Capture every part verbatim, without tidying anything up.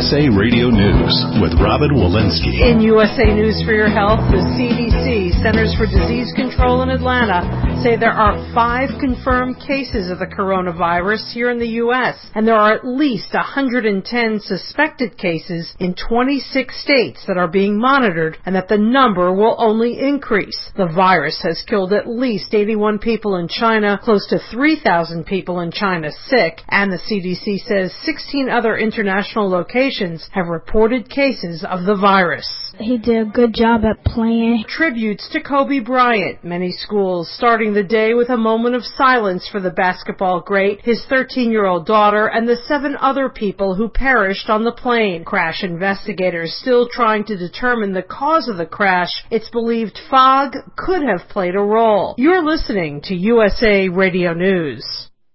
S A Radio News with Robin Walensky. In U S A News for Your Health, the C D C, Centers for Disease Control in Atlanta, say there are five confirmed cases of the coronavirus here in the U S, and there are at least one hundred ten suspected cases in twenty-six states that are being monitored, and that the number will only increase. The virus has killed at least eighty-one people in China, close to three thousand people in China sick, and the C D C says sixteen other international locations have reported cases of the virus. He did a good job at playing. Tributes to Kobe Bryant. Many schools starting the day with a moment of silence for the basketball great, his thirteen-year-old daughter, and the seven other people who perished on the plane. Crash investigators still trying to determine the cause of the crash. It's believed fog could have played a role. You're listening to U S A Radio News.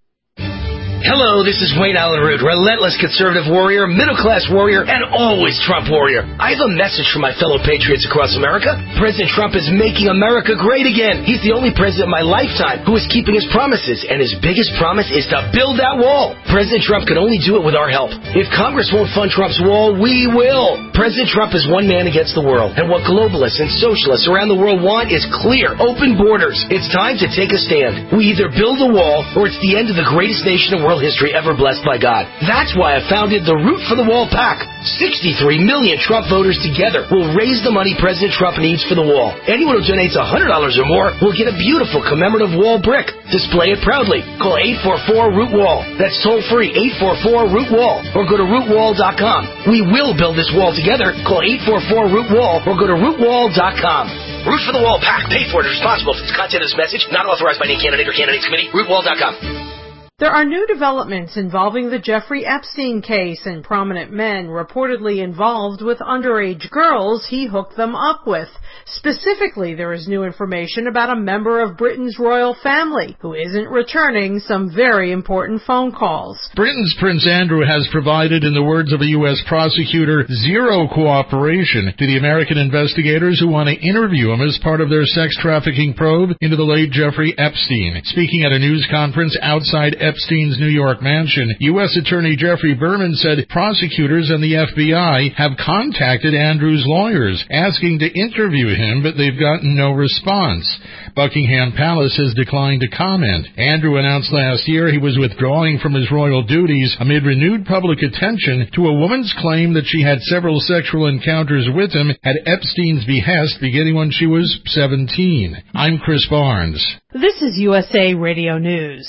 Hello, this is Wayne Allen Root, relentless conservative warrior, middle-class warrior, and always Trump warrior. I have a message for my fellow patriots across America. President Trump is making America great again. He's the only president in my lifetime who is keeping his promises, and his biggest promise is to build that wall. President Trump can only do it with our help. If Congress won't fund Trump's wall, we will. President Trump is one man against the world, and what globalists and socialists around the world want is clear, open borders. It's time to take a stand. We either build a wall, or it's the end of the greatest nation in world history ever blessed by God. That's why I founded the Root for the Wall PAC. sixty-three million Trump voters together will raise the money President Trump needs for the wall. Anyone who donates one hundred dollars or more will get a beautiful commemorative wall brick. Display it proudly. Call eight four four root wall. That's toll free, eight four four root wall. Or go to root wall dot com. We will build this wall together. Call eight four four root wall or go to root wall dot com. Root for the Wall PAC. Paid for and responsible for the content of this message. Not authorized by any candidate or candidates committee. root wall dot com. There are new developments involving the Jeffrey Epstein case, and prominent men reportedly involved with underage girls he hooked them up with. Specifically, there is new information about a member of Britain's royal family who isn't returning some very important phone calls. Britain's Prince Andrew has provided, in the words of a U S prosecutor, zero cooperation to the American investigators who want to interview him as part of their sex trafficking probe into the late Jeffrey Epstein. Speaking at a news conference outside Epstein's New York mansion, U S Attorney Jeffrey Berman said prosecutors and the F B I have contacted Andrew's lawyers asking to interview him, but they've gotten no response. Buckingham Palace has declined to comment. Andrew announced last year he was withdrawing from his royal duties amid renewed public attention to a woman's claim that she had several sexual encounters with him at Epstein's behest beginning when she was seventeen. I'm Chris Barnes. This is U S A Radio News.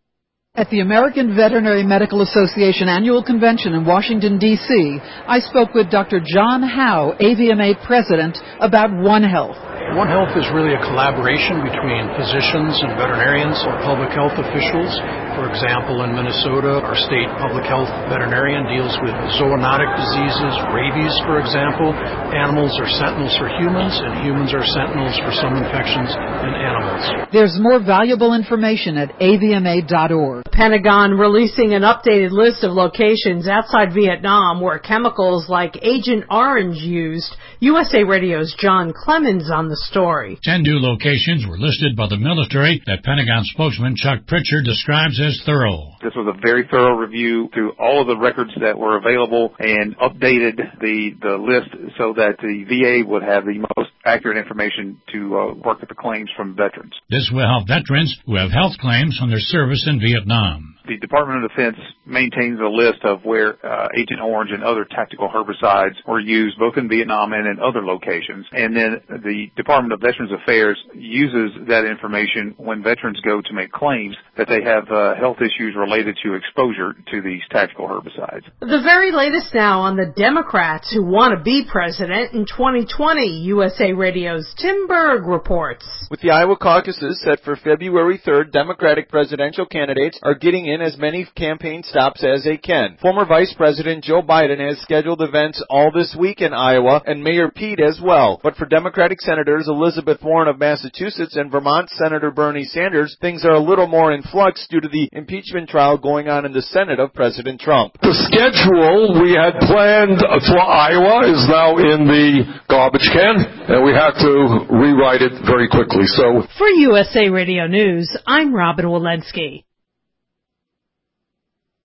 At the American Veterinary Medical Association Annual Convention in Washington, D C, I spoke with Doctor John Howe, A V M A President, about One Health. One Health is really a collaboration between physicians and veterinarians or public health officials. For example, in Minnesota, our state public health veterinarian deals with zoonotic diseases, rabies, for example. Animals are sentinels for humans, and humans are sentinels for some infections in animals. There's more valuable information at A V M A dot org. The Pentagon releasing an updated list of locations outside Vietnam where chemicals like Agent Orange used. U S A Radio's John Clemens on the story. Ten new locations were listed by the military that Pentagon spokesman Chuck Pritchard describes as thorough. This was a very thorough review through all of the records that were available and updated the, the list so that the V A would have the most accurate information to uh, work with the claims from veterans. This will help veterans who have health claims from their service in Vietnam. The Department of Defense maintains a list of where uh, Agent Orange and other tactical herbicides were used both in Vietnam and in other locations. And then the Department of Veterans Affairs uses that information when veterans go to make claims that they have uh, health issues related to exposure to these tactical herbicides. The very latest now on the Democrats who want to be president in twenty twenty. U S A Radio's Tim Berg reports. With the Iowa caucuses set for February third, Democratic presidential candidates are getting in as many campaign stops as they can. Former Vice President Joe Biden has scheduled events all this week in Iowa, and Mayor Pete as well. But for Democratic Senators Elizabeth Warren of Massachusetts and Vermont Senator Bernie Sanders, things are a little more in flux due to the impeachment trial going on in the Senate of President Trump. The schedule we had planned for Iowa is now in the garbage can, and we had to rewrite it very quickly. So, for U S A Radio News, I'm Robin Walensky.